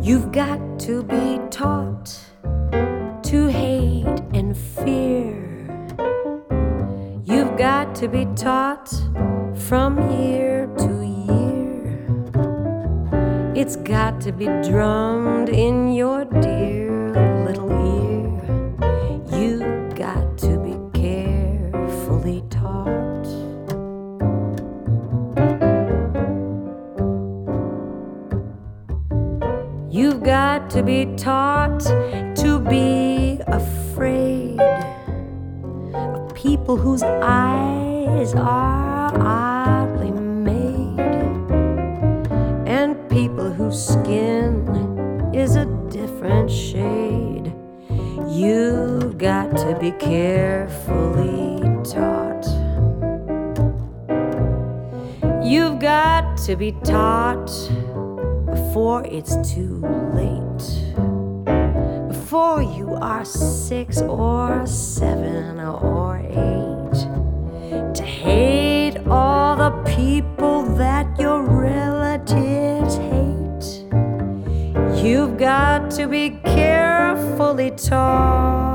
You've got to be taught to hate and fear. You've got to be taught from year to year. It's got to be drummed in your dear little ear. You've got to be carefully taught. You've got to be taught to be afraid of people whose eyes are oddly made, and people whose skin is a different shade. You've got to be carefully taught. You've got to be taught before it's too late, before you are 6 or 7 or 8, to hate all the people that your relatives hate. You've got to be carefully taught.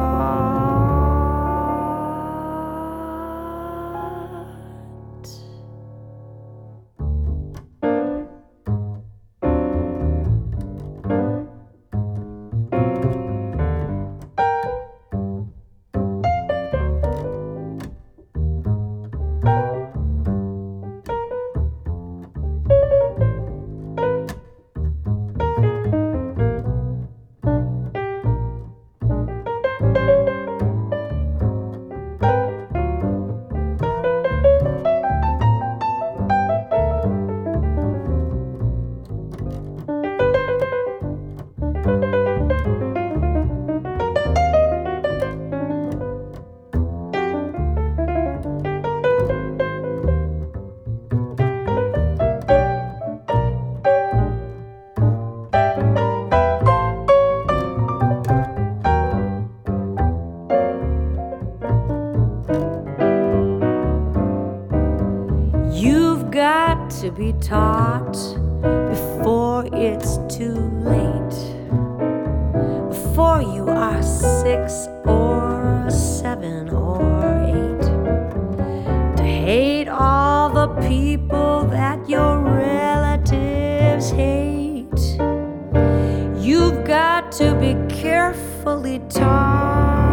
You've got to be taught before it's too late, before you are 6 or 7 or 8, to hate all the people that your relatives hate. You've got to be carefully taught.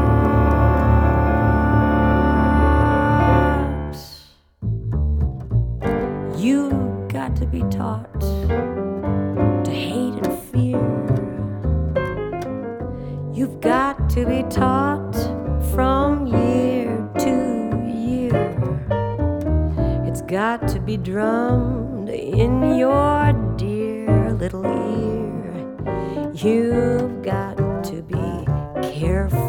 You've got to be taught to hate and fear. You've got to be taught from year to year. It's got to be drummed in your dear little ear. You've got to be careful